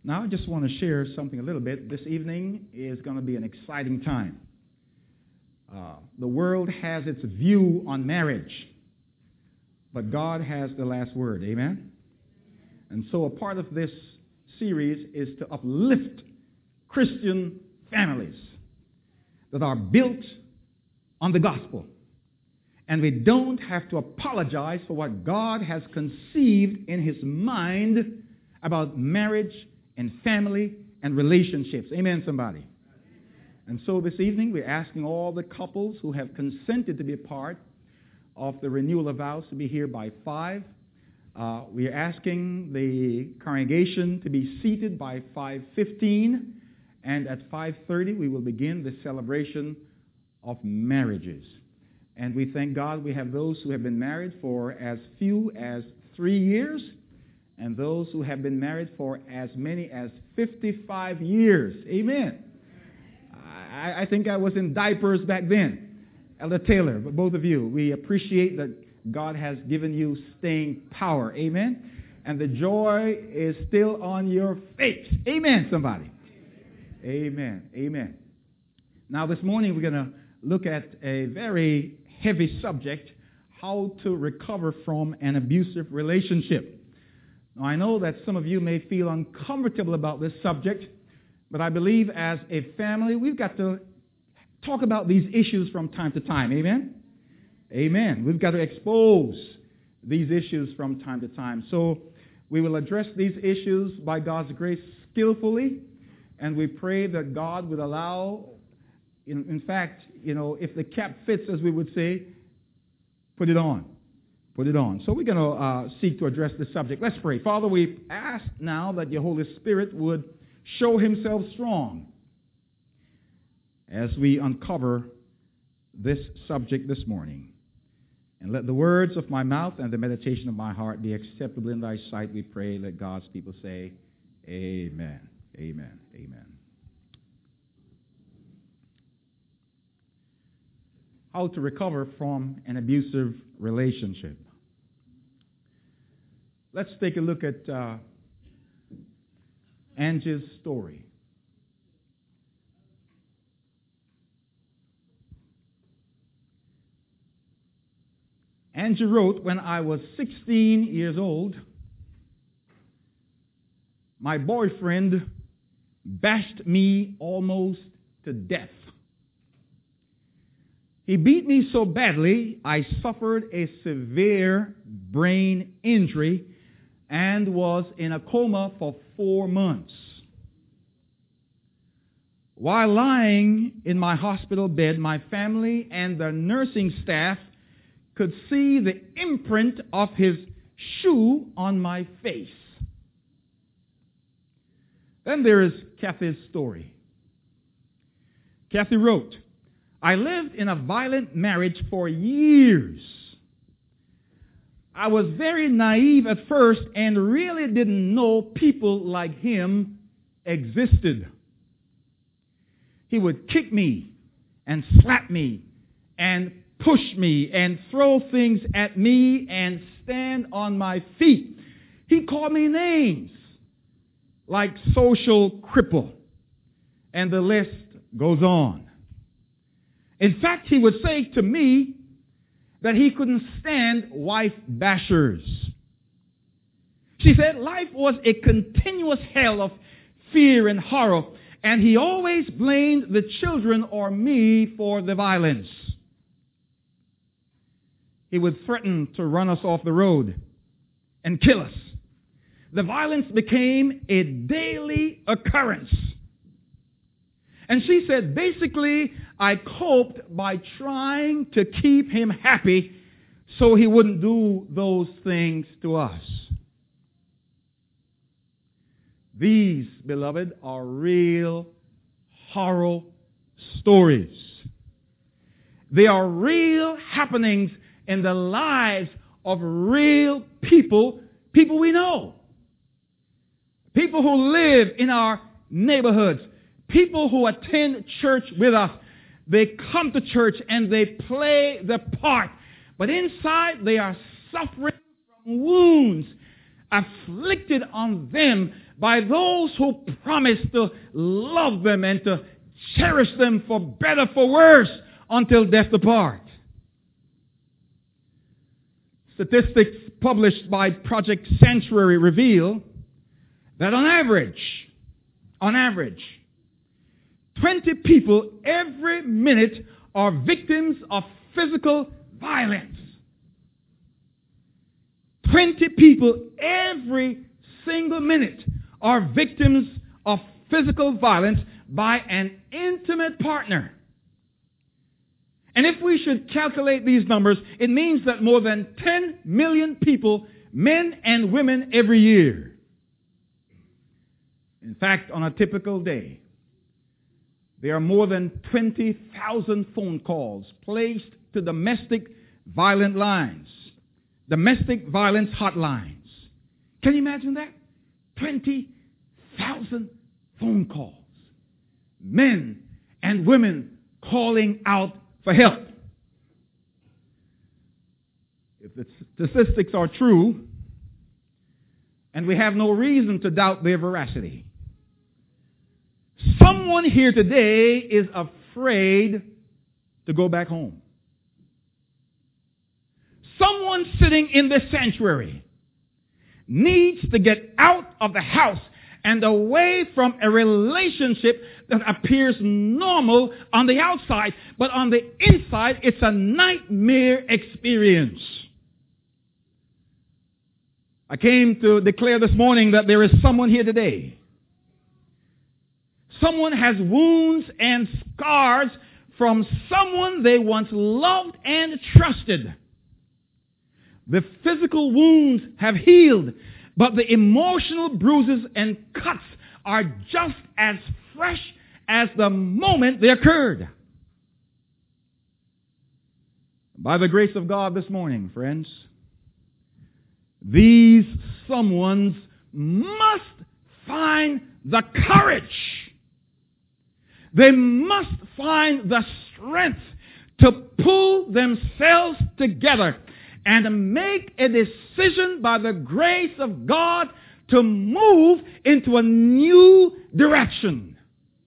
Now, I just want to share something a little bit. This evening is going to be an exciting time. The world has its view on marriage, but God has the last word. Amen? And so a part of this series is to uplift Christian families that are built on the gospel. And we don't have to apologize for what God has conceived in His mind about marriage and family and relationships. Amen, somebody? And so this evening, we're asking all the couples who have consented to be a part of the renewal of vows to be here by 5. We are asking the congregation to be seated by 5:15. And at 5:30, we will begin the celebration of marriages. And we thank God we have those who have been married for as few as 3 years, and those who have been married for as many as 55 years. Amen. I think I was in diapers back then, Elder Taylor, but both of you, we appreciate that God has given you staying power. Amen. And the joy is still on your face. Amen, somebody. Amen. Amen. Now this morning we're going to look at a very heavy subject, how to recover from an abusive relationship. Now I know that some of you may feel uncomfortable about this subject, but I believe as a family we've got to talk about these issues from time to time. Amen? Amen. We've got to expose these issues from time to time. So we will address these issues by God's grace skillfully, and we pray that God would allow, in fact, if the cap fits, as we would say, put it on. Put it on. So we're going to seek to address this subject. Let's pray. Father, we ask now that your Holy Spirit would show Himself strong as we uncover this subject this morning. And let the words of my mouth and the meditation of my heart be acceptable in thy sight, we pray. Let God's people say, amen. Amen. Amen. How to recover from an abusive relationship. Let's take a look at Angie's story. Angie wrote, when I was 16 years old, my boyfriend bashed me almost to death. He beat me so badly, I suffered a severe brain injury and was in a coma for 4 months. While lying in my hospital bed, my family and the nursing staff could see the imprint of his shoe on my face. Then there is Kathy's story. Kathy wrote, I lived in a violent marriage for years. I was very naive at first and really didn't know people like him existed. He would kick me and slap me and push me and throw things at me and stand on my feet. He called me names like social cripple, and the list goes on. In fact, he would say to me that he couldn't stand wife bashers. She said life was a continuous hell of fear and horror, and he always blamed the children or me for the violence. He would threaten to run us off the road and kill us. The violence became a daily occurrence. And she said, basically, I coped by trying to keep him happy so he wouldn't do those things to us. These, beloved, are real horror stories. They are real happenings in the lives of real people we know. People who live in our neighborhoods. People who attend church with us. They come to church and they play the part. But inside they are suffering from wounds afflicted on them by those who promise to love them and to cherish them for better, for worse, until death apart. Statistics published by Project Sanctuary reveal that on average, 20 people every minute are victims of physical violence. 20 people every single minute are victims of physical violence by an intimate partner. And if we should calculate these numbers, it means that more than 10 million people, men and women, every year. In fact, on a typical day, there are more than 20,000 phone calls placed to domestic violent lines, domestic violence hotlines. Can you imagine that? 20,000 phone calls. Men and women calling out for help. If the statistics are true, and we have no reason to doubt their veracity, someone here today is afraid to go back home. Someone sitting in this sanctuary needs to get out of the house and away from a relationship that appears normal on the outside, but on the inside, it's a nightmare experience. I came to declare this morning that there is someone here today. Someone has wounds and scars from someone they once loved and trusted. The physical wounds have healed, but the emotional bruises and cuts are just as fresh as the moment they occurred. By the grace of God this morning, friends, these someones must find the courage. They must find the strength to pull themselves together and make a decision by the grace of God to move into a new direction.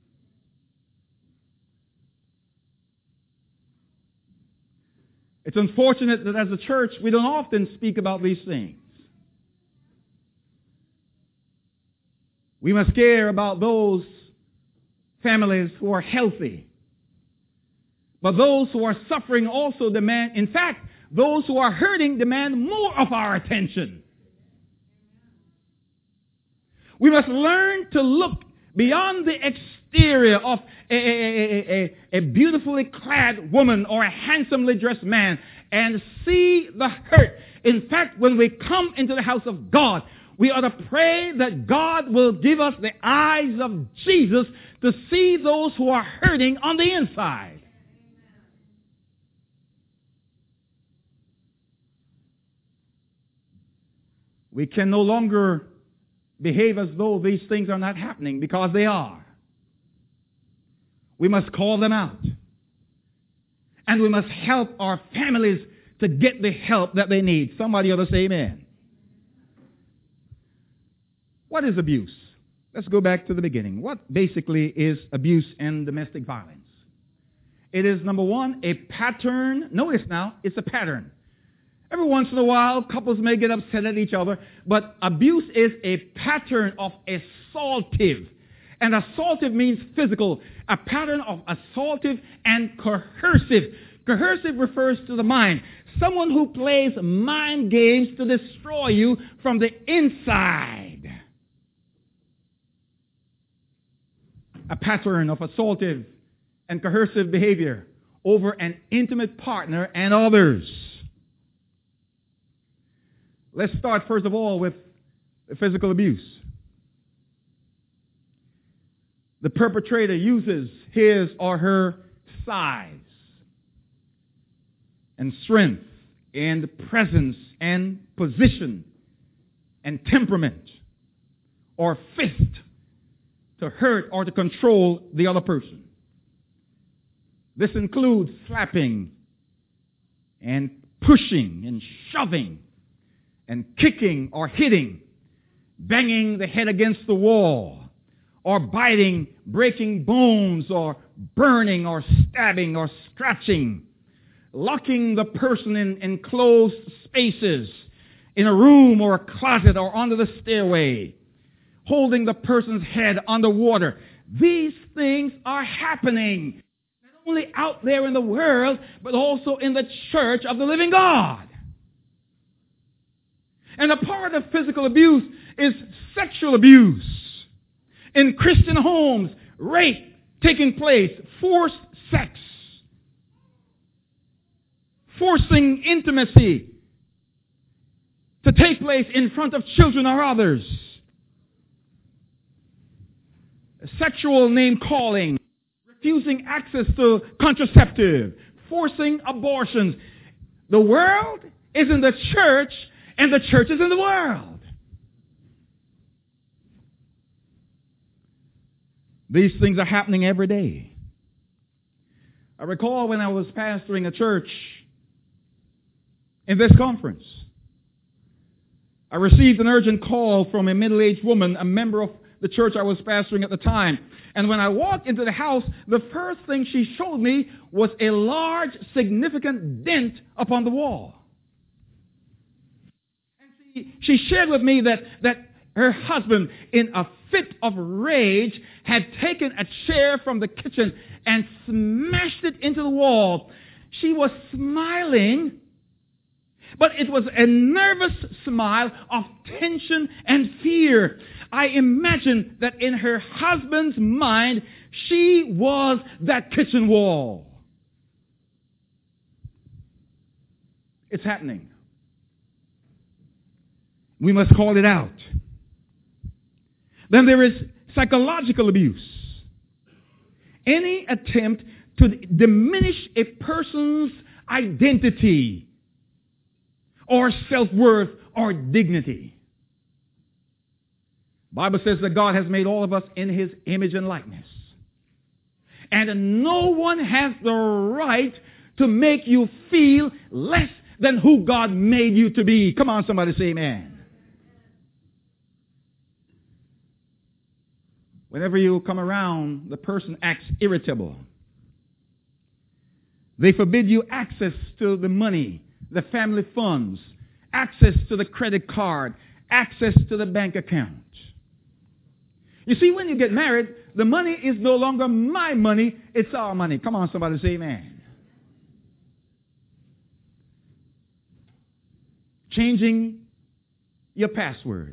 It's unfortunate that as a church, we don't often speak about these things. We must care about those families who are healthy. But those who are suffering also demand, in fact, those who are hurting demand more of our attention. We must learn to look beyond the exterior of a beautifully clad woman or a handsomely dressed man and see the hurt. In fact, when we come into the house of God, we ought to pray that God will give us the eyes of Jesus to see those who are hurting on the inside. We can no longer behave as though these things are not happening, because they are. We must call them out. And we must help our families to get the help that they need. Somebody ought to say amen. What is abuse? Let's go back to the beginning. What basically is abuse and domestic violence? It is, number one, a pattern. Notice now, it's a pattern. Every once in a while, couples may get upset at each other, but abuse is a pattern of assaultive. And assaultive means physical. A pattern of assaultive and coercive. Coercive refers to the mind. Someone who plays mind games to destroy you from the inside. A pattern of assaultive and coercive behavior over an intimate partner and others. Let's start first of all with physical abuse. The perpetrator uses his or her size and strength and presence and position and temperament or fist to hurt or to control the other person. This includes slapping and pushing and shoving and kicking or hitting banging the head against the wall, or biting, breaking bones, or burning, or stabbing, or scratching, locking the person in enclosed spaces, in a room or a closet or under the stairway, holding the person's head underwater. These things are happening, not only out there in the world, but also in the church of the living God. And a part of physical abuse is sexual abuse. In Christian homes, rape taking place, forced sex, forcing intimacy to take place in front of children or others. Sexual name-calling, refusing access to contraceptive, forcing abortions. The world is in the church, and the church is in the world. These things are happening every day. I recall when I was pastoring a church in this conference, I received an urgent call from a middle-aged woman, a member of the church I was pastoring at the time. And when I walked into the house, the first thing she showed me was a large, significant dent upon the wall. And she shared with me that her husband, in a fit of rage, had taken a chair from the kitchen and smashed it into the wall. She was smiling, but it was a nervous smile of tension and fear. I imagine that in her husband's mind, she was that kitchen wall. It's happening. We must call it out. Then there is psychological abuse. Any attempt to diminish a person's identity or self-worth or dignity. The Bible says that God has made all of us in His image and likeness. And no one has the right to make you feel less than who God made you to be. Come on, somebody say amen. Whenever you come around, the person acts irritable. They forbid you access to the money, the family funds, access to the credit card, access to the bank account. You see, when you get married, the money is no longer my money, it's our money. Come on, somebody say amen. Changing your passwords.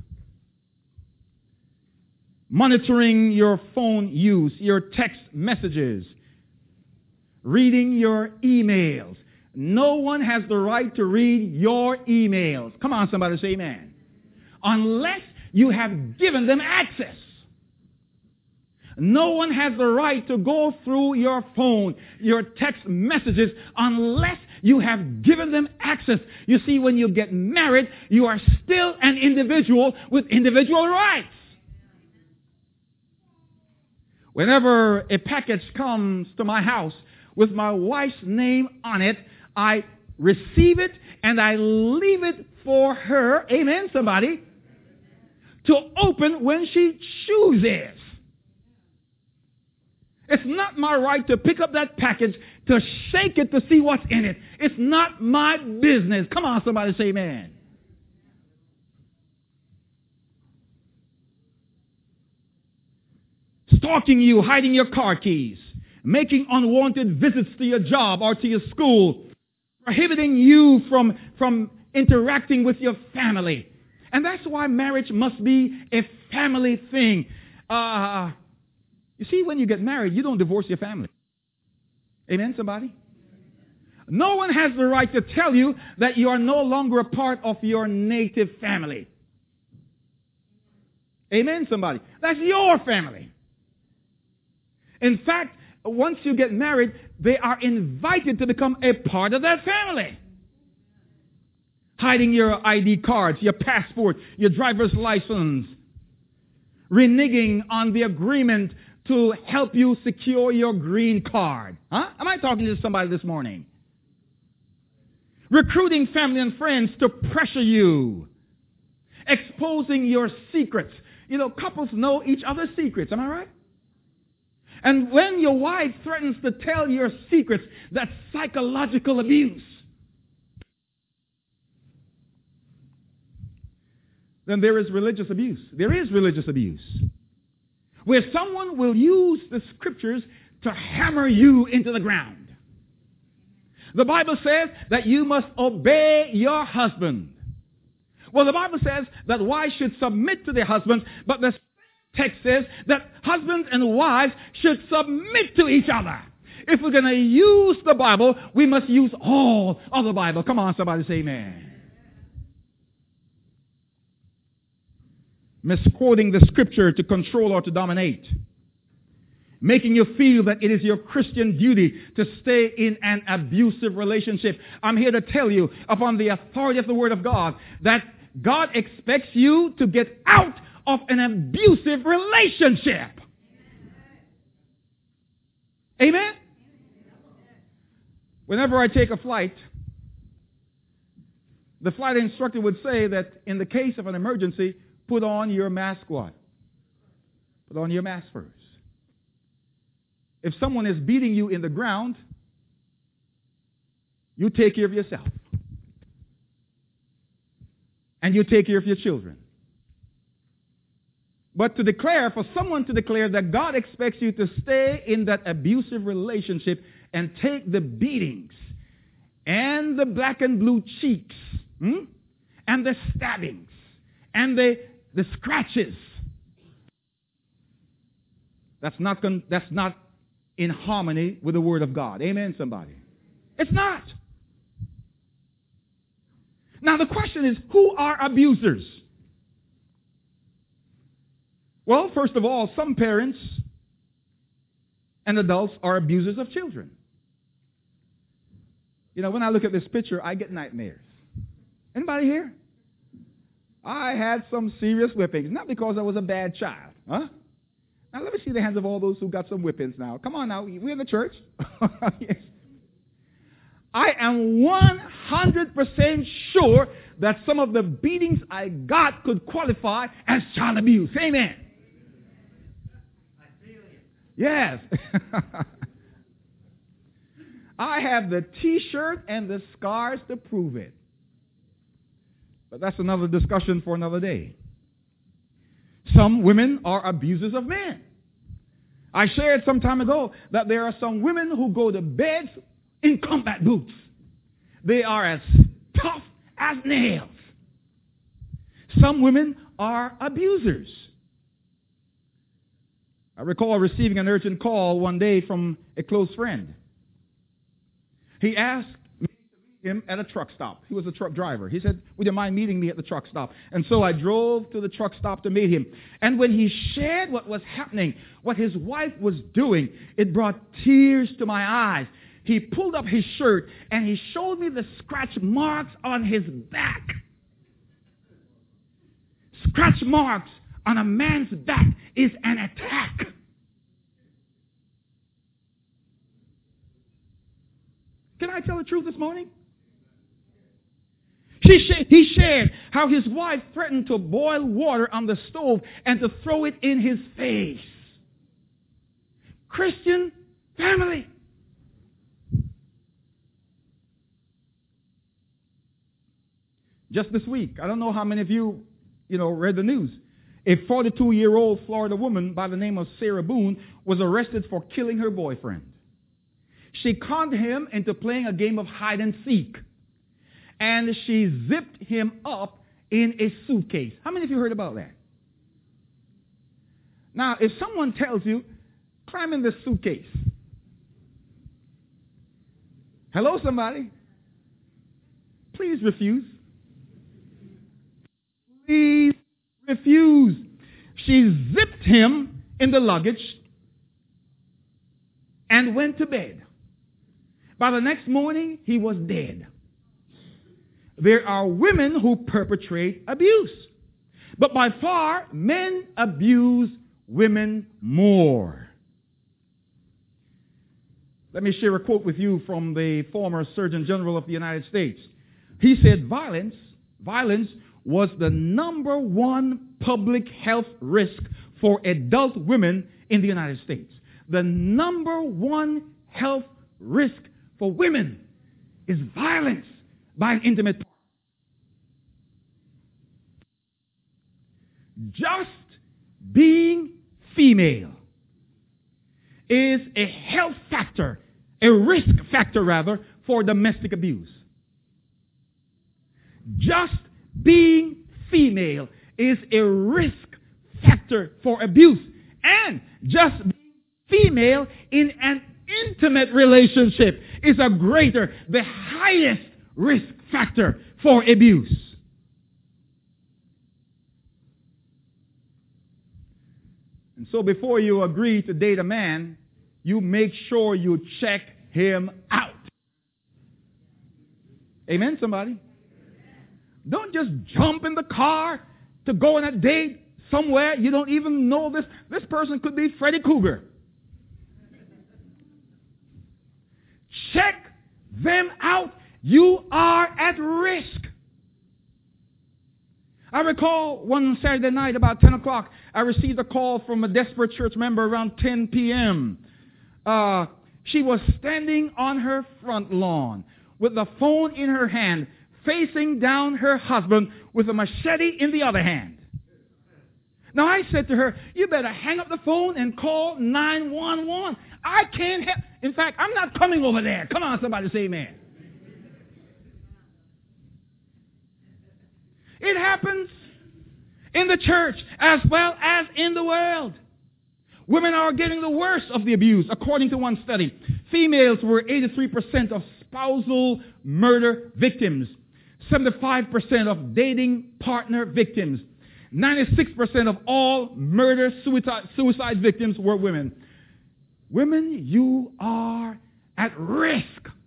Monitoring your phone use, your text messages. Reading your emails. No one has the right to read your emails. Come on, somebody say amen. Unless you have given them access. No one has the right to go through your phone, your text messages, unless you have given them access. You see, when you get married, you are still an individual with individual rights. Whenever a package comes to my house with my wife's name on it, I receive it and I leave it for her, amen, somebody, to open when she chooses. It's not my right to pick up that package, to shake it to see what's in it. It's not my business. Come on, somebody say amen. Stalking you, hiding your car keys, making unwanted visits to your job or to your school, prohibiting you from interacting with your family. And that's why marriage must be a family thing. You see, when you get married, you don't divorce your family. Amen, somebody? No one has the right to tell you that you are no longer a part of your native family. Amen, somebody? That's your family. In fact, once you get married, they are invited to become a part of that family. Hiding your ID cards, your passport, your driver's license. Reneging on the agreement to help you secure your green card. Huh? Am I talking to somebody this morning? Recruiting family and friends to pressure you. exposing your secrets. You know, couples know each other's secrets. Am I right? And when your wife threatens to tell your secrets, that's psychological abuse. Then there is religious abuse. There is religious abuse, where someone will use the scriptures to hammer you into the ground. The Bible says that you must obey your husband. Well, the Bible says that wives should submit to their husbands, but the text says that husbands and wives should submit to each other. If we're going to use the Bible, we must use all of the Bible. Come on, somebody say amen. Misquoting the scripture to control or to dominate. Making you feel that it is your Christian duty to stay in an abusive relationship. I'm here to tell you, upon the authority of the Word of God, that God expects you to get out of an abusive relationship. Amen? Whenever I take a flight, the flight instructor would say that in the case of an emergency, put on your mask what? Put on your mask first. If someone is beating you in the ground, you take care of yourself. And you take care of your children. But for someone to declare that God expects you to stay in that abusive relationship and take the beatings and the black and blue cheeks and the stabbings and the scratches, that's not in harmony with the Word of God. Amen, somebody? It's not. Now the question is, who are abusers? Well, first of all, some parents and adults are abusers of children. You know, when I look at this picture, I get nightmares. Anybody here? I had some serious whippings, not because I was a bad child. Huh? Now, let me see the hands of all those who got some whippings now. Come on now, we're in the church. Yes. I am 100% sure that some of the beatings I got could qualify as child abuse. Amen. Yes. I have the T-shirt and the scars to prove it. But that's another discussion for another day. Some women are abusers of men. I shared some time ago that there are some women who go to bed in combat boots. They are as tough as nails. Some women are abusers. I recall receiving an urgent call one day from a close friend. He asked me to meet him at a truck stop. He was a truck driver. He said, would you mind meeting me at the truck stop? And so I drove to the truck stop to meet him. And when he shared what was happening, what his wife was doing, it brought tears to my eyes. He pulled up his shirt and he showed me the scratch marks on his back. Scratch marks on a man's back is an attack. Can I tell the truth this morning? He shared how his wife threatened to boil water on the stove and to throw it in his face. Christian family. Just this week, I don't know how many of you, read the news. A 42-year-old Florida woman by the name of Sarah Boone was arrested for killing her boyfriend. She conned him into playing a game of hide and seek. And she zipped him up in a suitcase. How many of you heard about that? Now, if someone tells you, climb in this suitcase. Hello, somebody? Please refuse. Please refuse. She zipped him in the luggage and went to bed. By the next morning, he was dead. There are women who perpetrate abuse. But by far, men abuse women more. Let me share a quote with you from the former Surgeon General of the United States. He said, violence was the number one public health risk for adult women in the United States. The number one health risk for women is violence by an intimate partner. Just being female is a health factor, a risk factor rather, for domestic abuse. Just being female is a risk factor for abuse. And just being female in an intimate relationship is the highest risk factor for abuse. And so before you agree to date a man, you make sure you check him out. Amen, somebody? Don't just jump in the car to go on a date somewhere you don't even know this. This person could be Freddy Krueger. Check them out. You are at risk. I recall one Saturday night about 10 o'clock, I received a call from a desperate church member around 10 p.m. She was standing on her front lawn with the phone in her hand, facing down her husband with a machete in the other hand. Now I said to her, you better hang up the phone and call 911. I can't help. In fact, I'm not coming over there. Come on, somebody say amen. It happens in the church as well as in the world. Women are getting the worst of the abuse. According to one study, females were 83% of spousal murder victims, 75% of dating partner victims, 96% of all murder suicide victims were women. Women, you are at risk.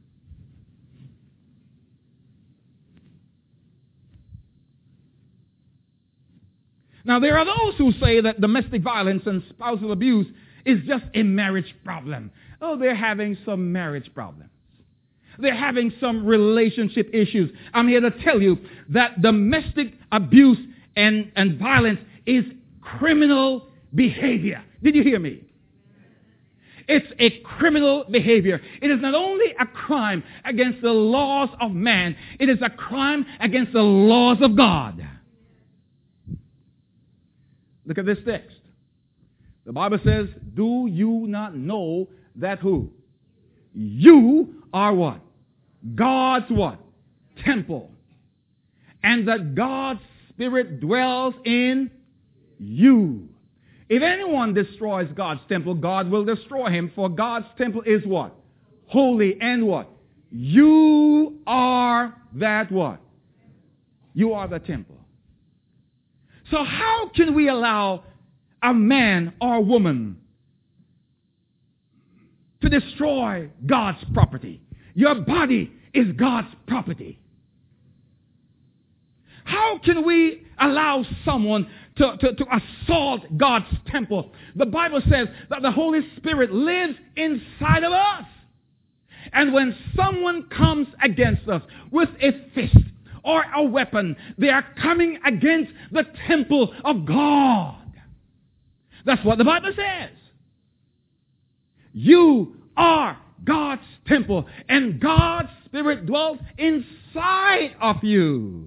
Now, there are those who say that domestic violence and spousal abuse is just a marriage problem. Oh, they're having some marriage problems. They're having some relationship issues. I'm here to tell you that domestic abuse and violence is criminal behavior. Did you hear me? It's a criminal behavior. It is not only a crime against the laws of man, it is a crime against the laws of God. Look at this text. The Bible says, do you not know that who? You are what? God's what? Temple. And that God's Spirit dwells in you. If anyone destroys God's temple, God will destroy him, for God's temple is what? Holy and what? You are that what? You are the temple. So how can we allow a man or woman to destroy God's property? Your body is God's property. How can we allow someone to assault God's temple? The Bible says that the Holy Spirit lives inside of us. And when someone comes against us with a fist or a weapon, they are coming against the temple of God. That's what the Bible says. You are God's temple, and God's Spirit dwells inside of you.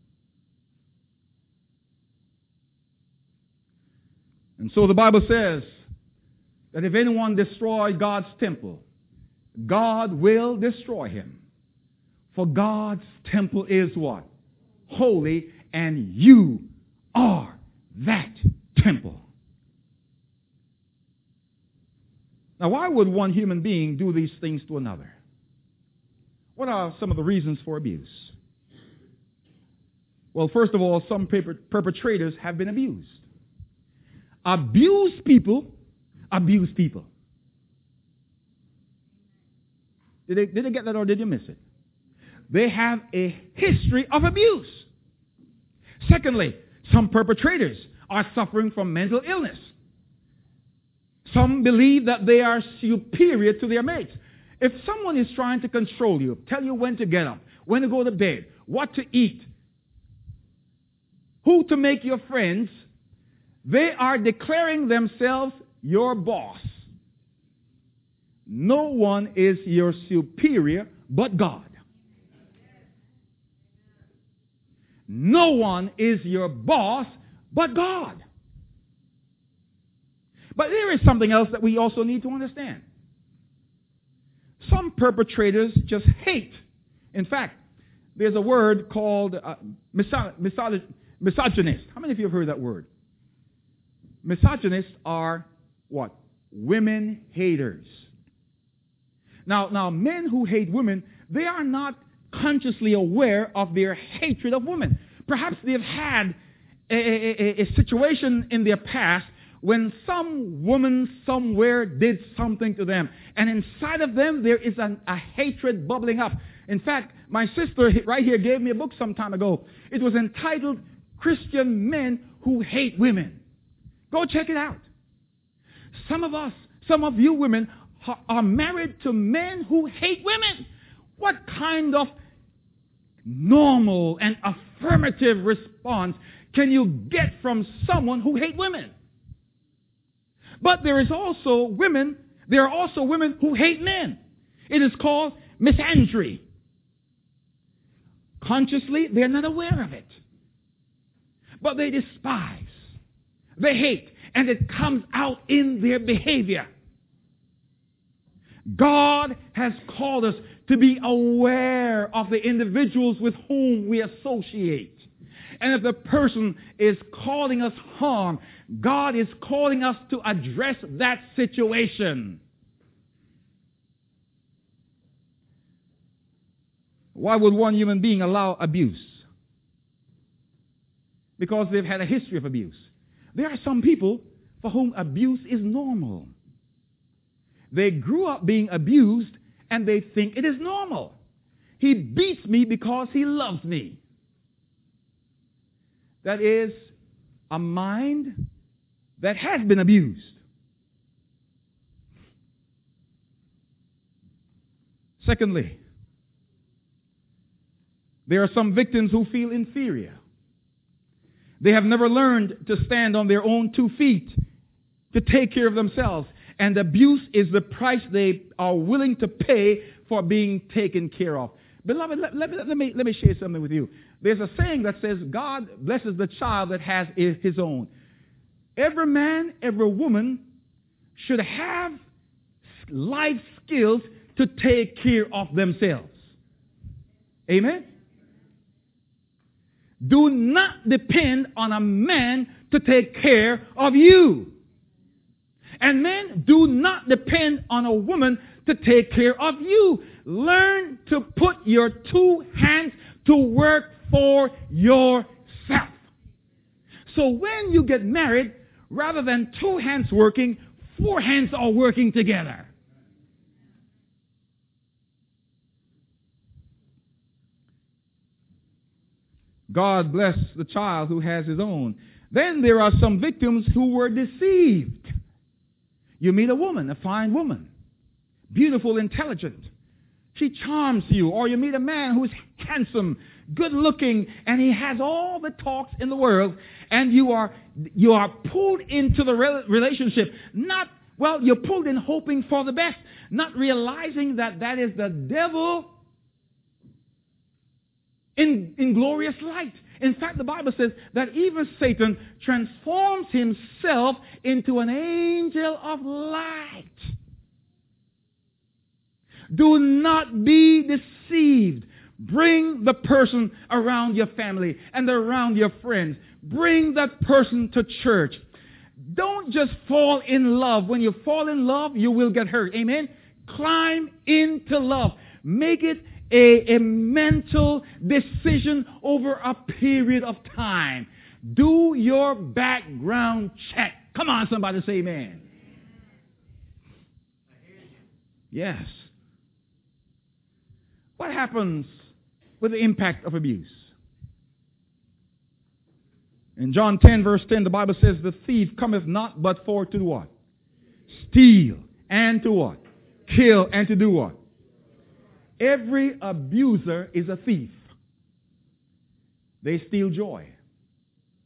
And so the Bible says that if anyone destroys God's temple, God will destroy him. For God's temple is what? Holy, and you are that temple. Now, why would one human being do these things to another? What are some of the reasons for abuse? Well, first of all, some perpetrators have been abused. Abused people abuse people. Did they get that, or did you miss it? They have a history of abuse. Secondly, some perpetrators are suffering from mental illness. Some believe that they are superior to their mates. If someone is trying to control you, tell you when to get up, when to go to bed, what to eat, who to make your friends, they are declaring themselves your boss. No one is your superior but God. No one is your boss but God. But there is something else that we also need to understand. Some perpetrators just hate. In fact, there's a word called misogynist. How many of you have heard that word? Misogynists are what? Women haters. Now, men who hate women, they are not consciously aware of their hatred of women. Perhaps they've had a situation in their past when some woman somewhere did something to them. And inside of them, there is a hatred bubbling up. In fact, my sister right here gave me a book some time ago. It was entitled Christian Men Who Hate Women. Go check it out. Some of you women are married to men who hate women. What kind of normal and affirmative response can you get from someone who hates women? But there are also women who hate men. It is called misandry. Consciously, they're not aware of it. But they despise. They hate. And it comes out in their behavior. God has called us to be aware of the individuals with whom we associate. And if the person is causing us harm, God is calling us to address that situation. Why would one human being allow abuse? Because they've had a history of abuse. There are some people for whom abuse is normal. They grew up being abused and they think it is normal. He beats me because he loves me. That is a mind that has been abused. Secondly, there are some victims who feel inferior. They have never learned to stand on their own 2 feet, to take care of themselves. And abuse is the price they are willing to pay for being taken care of. Beloved, let me share something with you. There's a saying that says, God blesses the child that has his own. Every man, every woman should have life skills to take care of themselves. Amen? Do not depend on a man to take care of you. And men, do not depend on a woman to take care of you. Learn to put your 2 hands to work for yourself. So when you get married, rather than 2 hands working, 4 hands are working together. God bless the child who has his own. Then there are some victims who were deceived. You meet a woman, a fine woman, beautiful, intelligent. She charms you. Or you meet a man who's handsome, good looking, and he has all the talks in the world, and you are pulled into the relationship. You're pulled in hoping for the best, not realizing that is the devil in glorious light. In fact, the Bible says that even Satan transforms himself into an angel of light. Do not be deceived. Bring the person around your family and around your friends. Bring that person to church. Don't just fall in love. When you fall in love, you will get hurt. Amen? Climb into love. Make it a mental decision over a period of time. Do your background check. Come on, somebody say amen. Yes. What happens with the impact of abuse? In John 10, verse 10, the Bible says, the thief cometh not but for to do what? Steal. And to what? Kill. And to do what? Every abuser is a thief. They steal joy.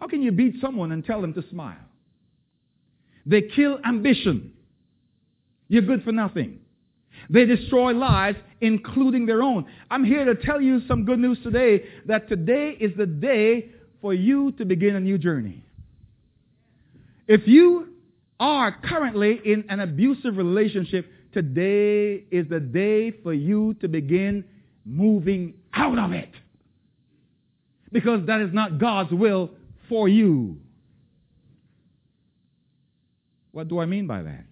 How can you beat someone and tell them to smile? They kill ambition. You're good for nothing. They destroy lives, including their own. I'm here to tell you some good news today, that today is the day for you to begin a new journey. If you are currently in an abusive relationship, today is the day for you to begin moving out of it. Because that is not God's will for you. What do I mean by that?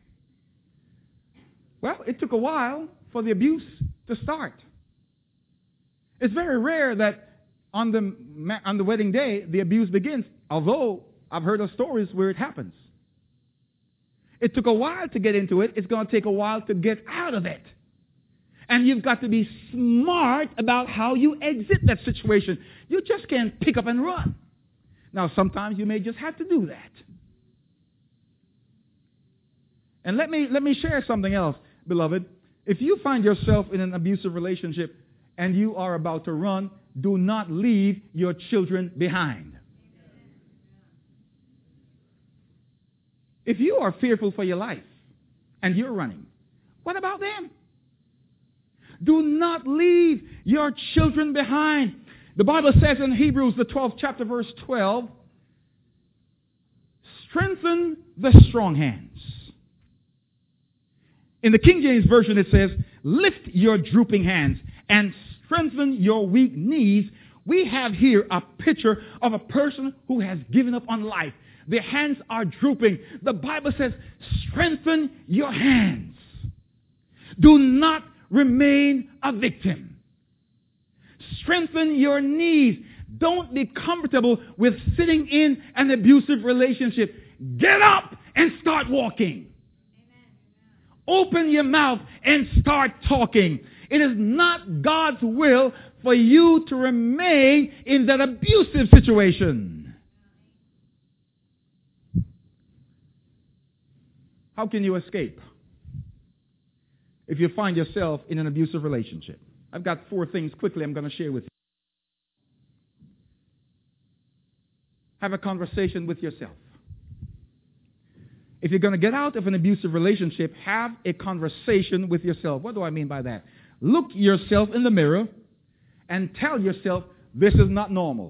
Well, it took a while for the abuse to start. It's very rare that on the wedding day the abuse begins, although I've heard of stories where it happens. It took a while to get into it. It's going to take a while to get out of it. And you've got to be smart about how you exit that situation. You just can't pick up and run. Now, sometimes you may just have to do that. And let me share something else, beloved. If you find yourself in an abusive relationship and you are about to run, do not leave your children behind. If you are fearful for your life and you're running, what about them? Do not leave your children behind. The Bible says in Hebrews, the 12th chapter, verse 12, strengthen the strong hands. In the King James Version it says, lift your drooping hands and strengthen your weak knees. We have here a picture of a person who has given up on life. Their hands are drooping. The Bible says, strengthen your hands. Do not remain a victim. Strengthen your knees. Don't be comfortable with sitting in an abusive relationship. Get up and start walking. Open your mouth and start talking. It is not God's will for you to remain in that abusive situation. How can you escape if you find yourself in an abusive relationship? I've got 4 things quickly I'm going to share with you. Have a conversation with yourself. If you're going to get out of an abusive relationship, have a conversation with yourself. What do I mean by that? Look yourself in the mirror and tell yourself, this is not normal.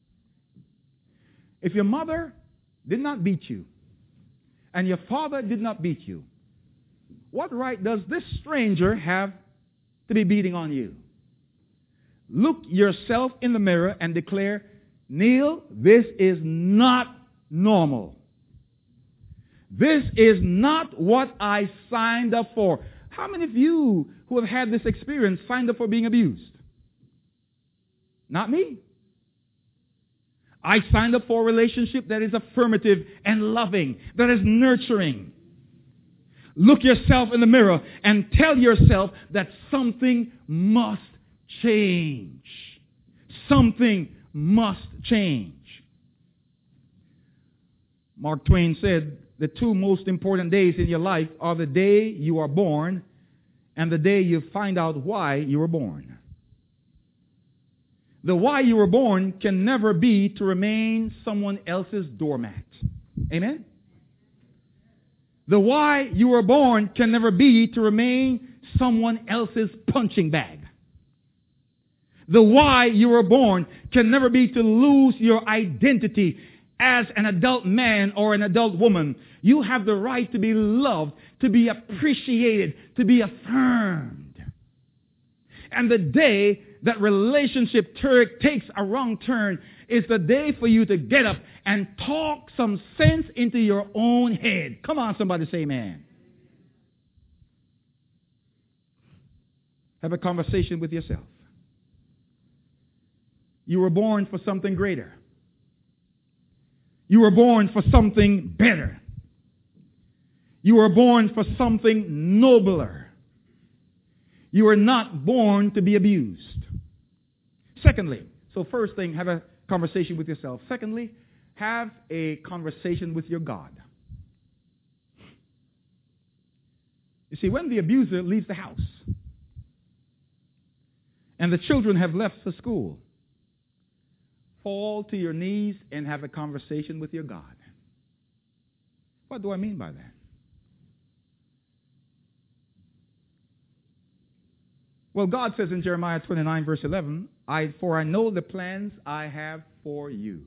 If your mother did not beat you and your father did not beat you, what right does this stranger have to be beating on you? Look yourself in the mirror and declare, Neil, this is not normal. This is not what I signed up for. How many of you who have had this experience signed up for being abused? Not me. I signed up for a relationship that is affirmative and loving, that is nurturing. Look yourself in the mirror and tell yourself that something must change. Something must change. Mark Twain said, the 2 most important days in your life are the day you are born and the day you find out why you were born. The why you were born can never be to remain someone else's doormat. Amen? The why you were born can never be to remain someone else's punching bag. The why you were born can never be to lose your identity as an adult man or an adult woman. You have the right to be loved, to be appreciated, to be affirmed. And the day that relationship takes a wrong turn is the day for you to get up and talk some sense into your own head. Come on, somebody say amen. Have a conversation with yourself. You were born for something greater. You were born for something better. You were born for something nobler. You were not born to be abused. Secondly, so first thing, have a conversation with yourself. Secondly, have a conversation with your God. You see, when the abuser leaves the house and the children have left for school, fall to your knees and have a conversation with your God. What do I mean by that? Well, God says in Jeremiah 29, verse 11, For I know the plans I have for you.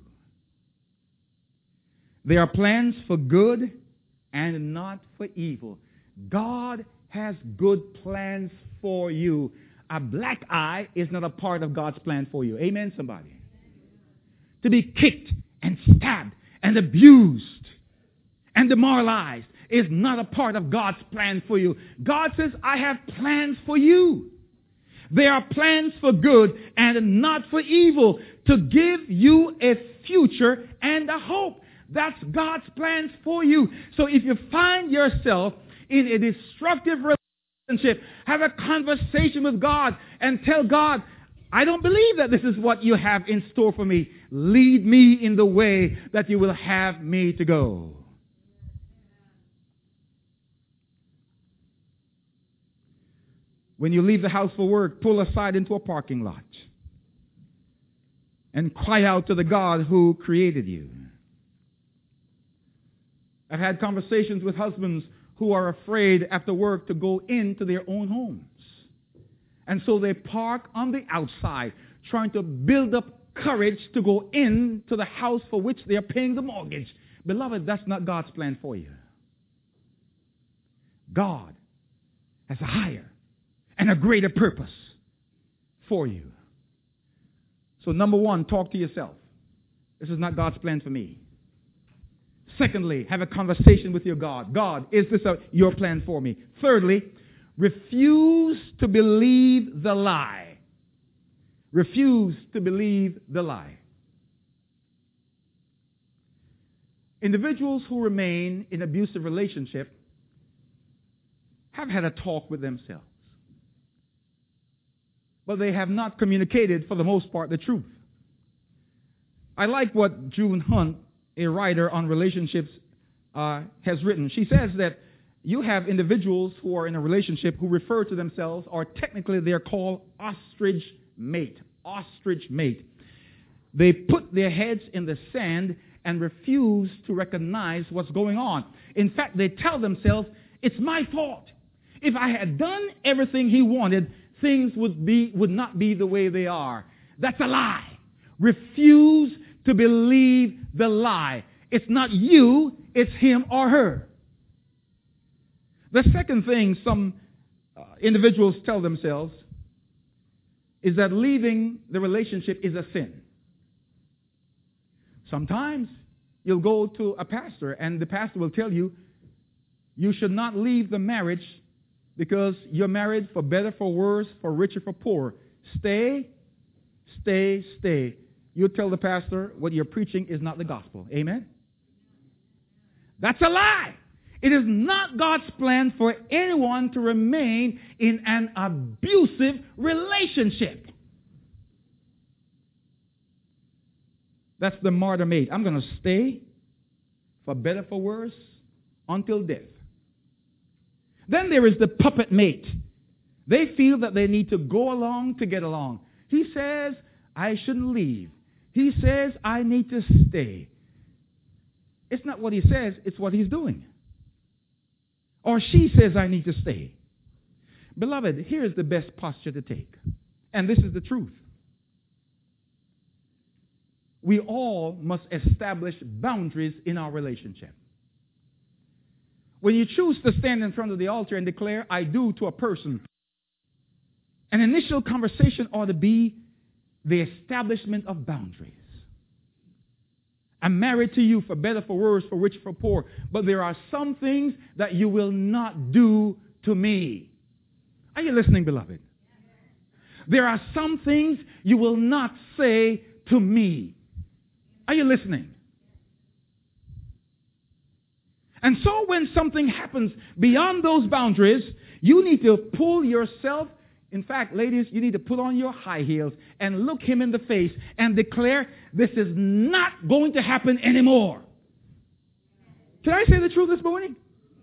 They are plans for good and not for evil. God has good plans for you. A black eye is not a part of God's plan for you. Amen, somebody? To be kicked and stabbed and abused and demoralized is not a part of God's plan for you. God says, I have plans for you. They are plans for good and not for evil, to give you a future and a hope. That's God's plans for you. So if you find yourself in a destructive relationship, have a conversation with God and tell God, I don't believe that this is what you have in store for me. Lead me in the way that you will have me to go. When you leave the house for work, pull aside into a parking lot and cry out to the God who created you. I've had conversations with husbands who are afraid after work to go into their own homes. And so they park on the outside, trying to build up courage to go into the house for which they are paying the mortgage. Beloved, that's not God's plan for you. God has a higher and a greater purpose for you. So number one, talk to yourself. This is not God's plan for me. Secondly, have a conversation with your God. God, is this your plan for me? Thirdly, refuse to believe the lie. Refuse to believe the lie. Individuals who remain in abusive relationship have had a talk with themselves. But they have not communicated, for the most part, the truth. I like what June Hunt, a writer on relationships, has written. She says that you have individuals who are in a relationship who refer to themselves, or technically they're called ostrich mate. Ostrich mate. They put their heads in the sand and refuse to recognize what's going on. In fact, they tell themselves, it's my fault. If I had done everything he wanted, things would not be the way they are. That's a lie. Refuse to believe the lie. It's not you, it's him or her. The second thing some individuals tell themselves is that leaving the relationship is a sin. Sometimes you'll go to a pastor and the pastor will tell you, you should not leave the marriage because you're married for better, for worse, for richer, for poorer. Stay, stay, stay. You tell the pastor what you're preaching is not the gospel. Amen? That's a lie. It is not God's plan for anyone to remain in an abusive relationship. That's the martyr mate. I'm going to stay for better, for worse, until death. Then there is the puppet mate. They feel that they need to go along to get along. He says, I shouldn't leave. He says, I need to stay. It's not what he says, it's what he's doing. Or she says, I need to stay. Beloved, here's the best posture to take. And this is the truth. We all must establish boundaries in our relationship. When you choose to stand in front of the altar and declare, I do to a person, an initial conversation ought to be the establishment of boundaries. I'm married to you for better, for worse, for rich, for poor, but there are some things that you will not do to me. Are you listening, beloved? There are some things you will not say to me. Are you listening? And so when something happens beyond those boundaries, you need to pull yourself. In fact, ladies, you need to put on your high heels and look him in the face and declare, this is not going to happen anymore. Can I say the truth this morning?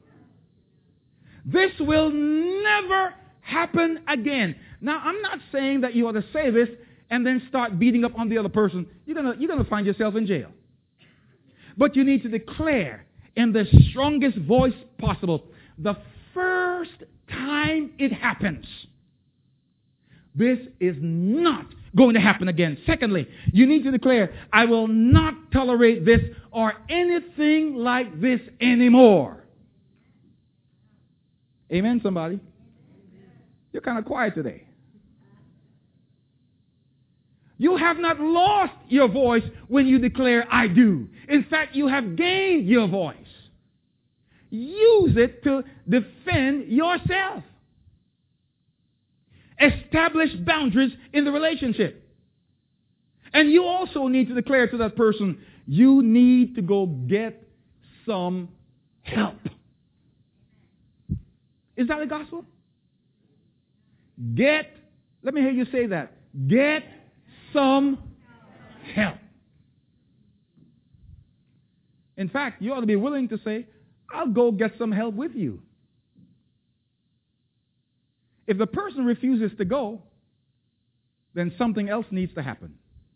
This will never happen again. Now, I'm not saying that you ought to say this and then start beating up on the other person, you're gonna find yourself in jail. But you need to declare in the strongest voice possible, the first time it happens, this is not going to happen again. Secondly, you need to declare, I will not tolerate this or anything like this anymore. Amen, somebody? You're kind of quiet today. You have not lost your voice when you declare, I do. In fact, you have gained your voice. Use it to defend yourself. Establish boundaries in the relationship. And you also need to declare to that person, you need to go get some help. Is that the gospel? Let me hear you say that. Get some help. In fact, you ought to be willing to say, I'll go get some help with you. If the person refuses to go, then something else needs to happen.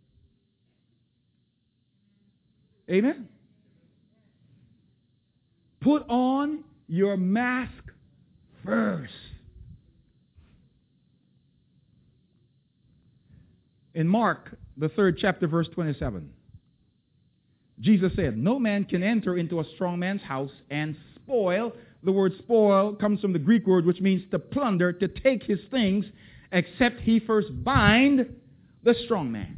Amen? Put on your mask first. In Mark, the 3rd chapter, verse 27, Jesus said, no man can enter into a strong man's house and spoil. The word spoil comes from the Greek word which means to plunder, to take his things, except he first bind the strong man.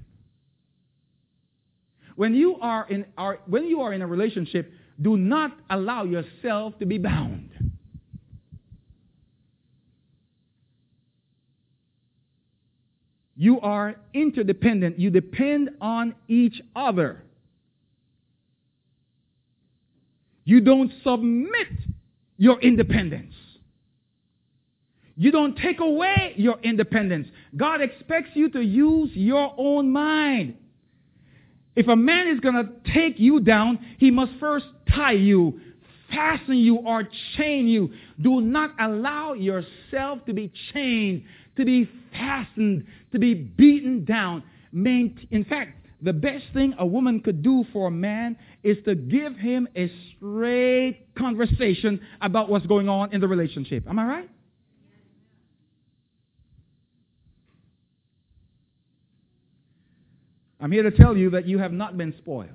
When you are in a relationship, do not allow yourself to be bound. You are interdependent. You depend on each other. You don't submit your independence. You don't take away your independence. God expects you to use your own mind. If a man is going to take you down, he must first tie you, fasten you, or chain you. Do not allow yourself to be chained, to be fastened, to be beaten down. In fact, the best thing a woman could do for a man is to give him a straight conversation about what's going on in the relationship. Am I right? I'm here to tell you that you have not been spoiled.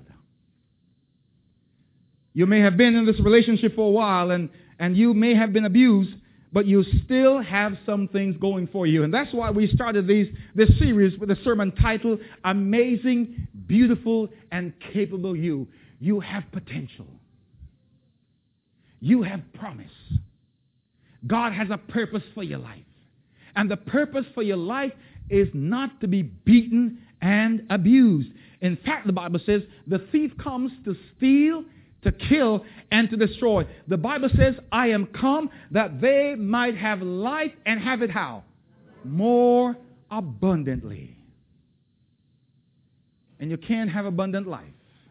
You may have been in this relationship for a while and you may have been abused, but you still have some things going for you. And that's why we started this series with a sermon titled, Amazing, Beautiful, and Capable You. You have potential. You have promise. God has a purpose for your life. And the purpose for your life is not to be beaten and abused. In fact, the Bible says the thief comes to steal, to kill, and to destroy. The Bible says, I am come that they might have life and have it how? More abundantly. And you can't have abundant life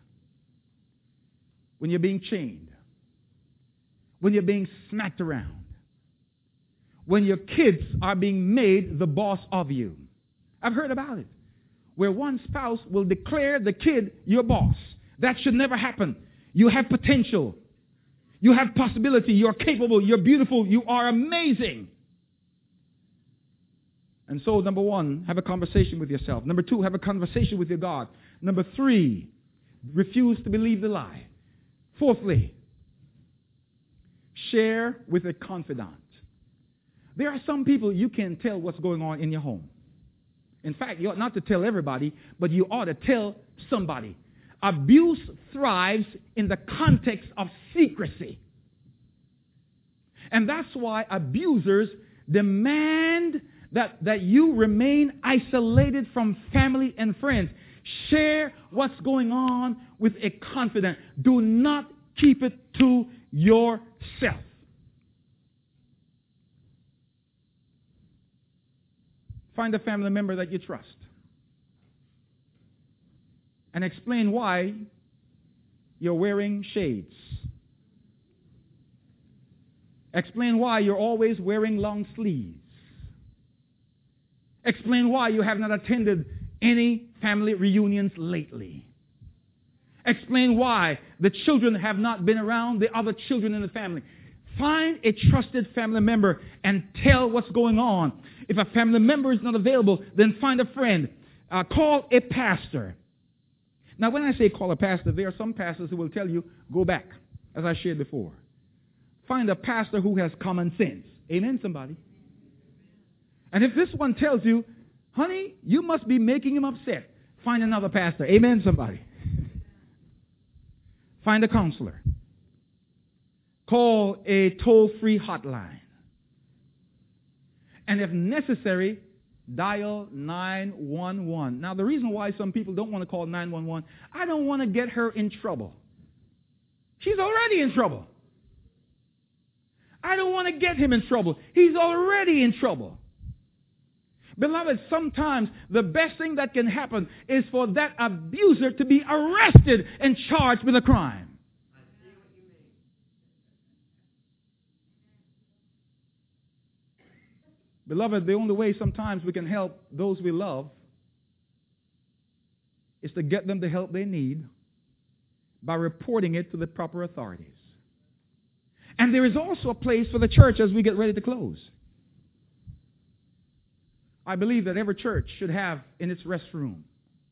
when you're being chained, when you're being smacked around, when your kids are being made the boss of you. I've heard about it, where one spouse will declare the kid your boss. That should never happen. You have potential. You have possibility. You're capable. You're beautiful. You are amazing. And so, number one, have a conversation with yourself. Number two, have a conversation with your God. Number three, refuse to believe the lie. Fourthly, share with a confidant. There are some people you can tell what's going on in your home. In fact, you ought not to tell everybody, but you ought to tell somebody. Abuse thrives in the context of secrecy. And that's why abusers demand that you remain isolated from family and friends. Share what's going on with a confidant. Do not keep it to yourself. Find a family member that you trust and explain why you're wearing shades. Explain why you're always wearing long sleeves. Explain why you have not attended any family reunions lately. Explain why the children have not been around the other children in the family. Find a trusted family member and tell what's going on. If a family member is not available, then find a friend. Call a pastor. Now, when I say call a pastor, there are some pastors who will tell you, go back, as I shared before. Find a pastor who has common sense. Amen, somebody? And if this one tells you, honey, you must be making him upset, find another pastor. Amen, somebody? Find a counselor. Call a toll-free hotline. And if necessary, dial 911. Now, the reason why some people don't want to call 911, I don't want to get her in trouble. She's already in trouble. I don't want to get him in trouble. He's already in trouble. Beloved, sometimes the best thing that can happen is for that abuser to be arrested and charged with a crime. Beloved, the only way sometimes we can help those we love is to get them the help they need by reporting it to the proper authorities. And there is also a place for the church as we get ready to close. I believe that every church should have in its restroom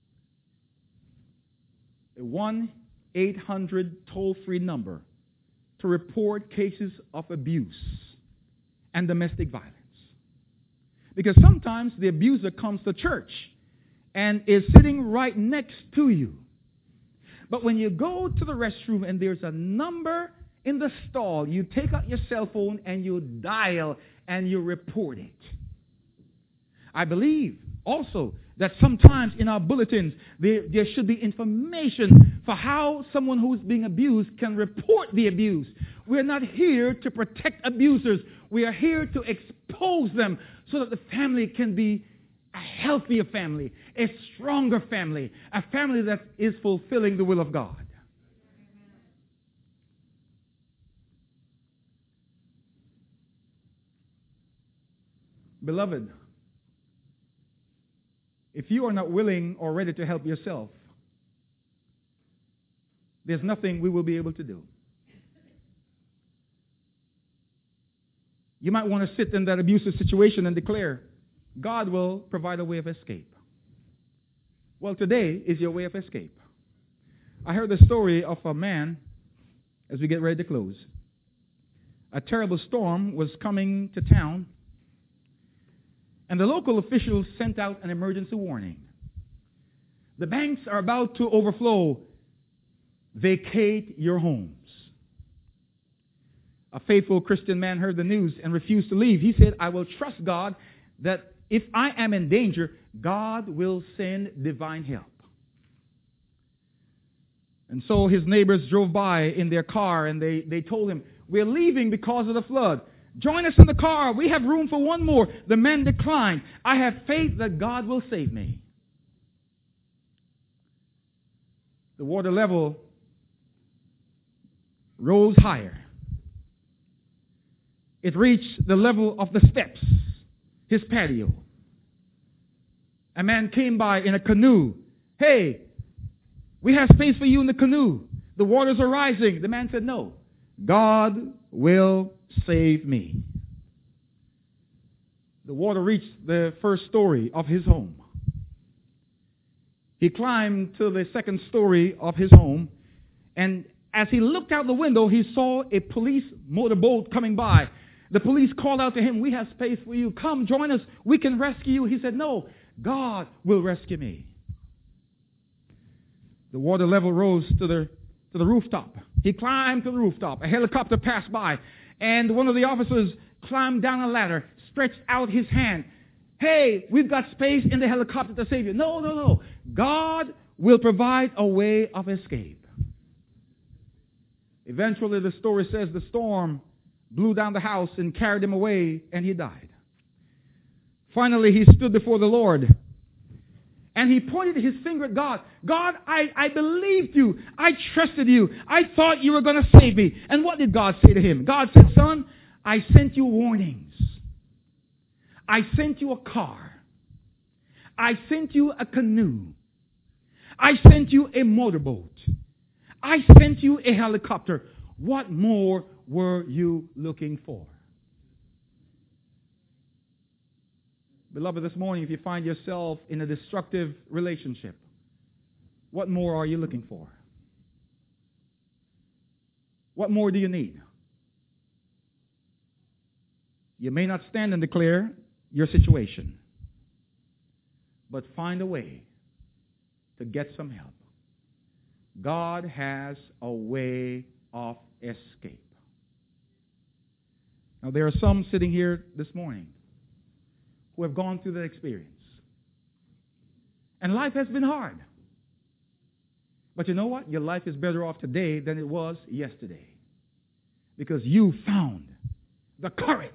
a 1-800 toll-free number to report cases of abuse and domestic violence. Because sometimes the abuser comes to church and is sitting right next to you. But when you go to the restroom and there's a number in the stall, you take out your cell phone and you dial and you report it. I believe also that sometimes in our bulletins there should be information for how someone who's being abused can report the abuse. We're not here to protect abusers. We are here to expose them so that the family can be a healthier family, a stronger family, a family that is fulfilling the will of God. Beloved, if you are not willing or ready to help yourself, there's nothing we will be able to do. You might want to sit in that abusive situation and declare, God will provide a way of escape. Well, today is your way of escape. I heard the story of a man, as we get ready to close. A terrible storm was coming to town, and the local officials sent out an emergency warning. The banks are about to overflow. Vacate your homes. A faithful Christian man heard the news and refused to leave. He said, I will trust God that if I am in danger, God will send divine help. And so his neighbors drove by in their car and they told him, we're leaving because of the flood. Join us in the car. We have room for one more. The man declined. I have faith that God will save me. The water level rose higher. It reached the level of the steps, his patio. A man came by in a canoe. Hey, we have space for you in the canoe. The waters are rising. The man said, no, God will save me. The water reached the first story of his home. He climbed to the second story of his home, and as he looked out the window, he saw a police motorboat coming by. The police called out to him, we have space for you. Come, join us. We can rescue you. He said, no, God will rescue me. The water level rose to the rooftop. He climbed to the rooftop. A helicopter passed by, and one of the officers climbed down a ladder, stretched out his hand. Hey, we've got space in the helicopter to save you. No. God will provide a way of escape. Eventually, the story says the storm blew down the house and carried him away, and he died. Finally, he stood before the Lord, and he pointed his finger at God. God, I believed you. I trusted you. I thought you were going to save me. And what did God say to him? God said, son, I sent you warnings. I sent you a car. I sent you a canoe. I sent you a motorboat. I sent you a helicopter. What more were you looking for? Beloved, this morning, if you find yourself in a destructive relationship, what more are you looking for? What more do you need? You may not stand and declare your situation, but find a way to get some help. God has a way of escape. Now, there are some sitting here this morning who have gone through that experience. And life has been hard. But you know what? Your life is better off today than it was yesterday. Because you found the courage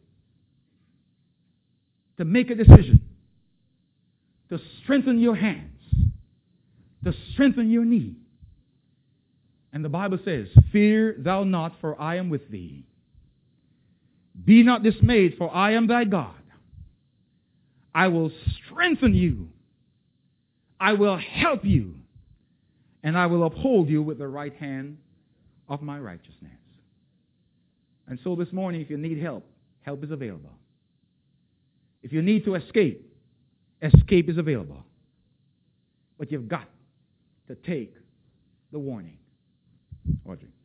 to make a decision, to strengthen your hands, to strengthen your knee. And the Bible says, fear thou not, for I am with thee. Be not dismayed, for I am thy God. I will strengthen you. I will help you. And I will uphold you with the right hand of my righteousness. And so this morning, if you need help, help is available. If you need to escape, escape is available. But you've got to take the warning. Audrey.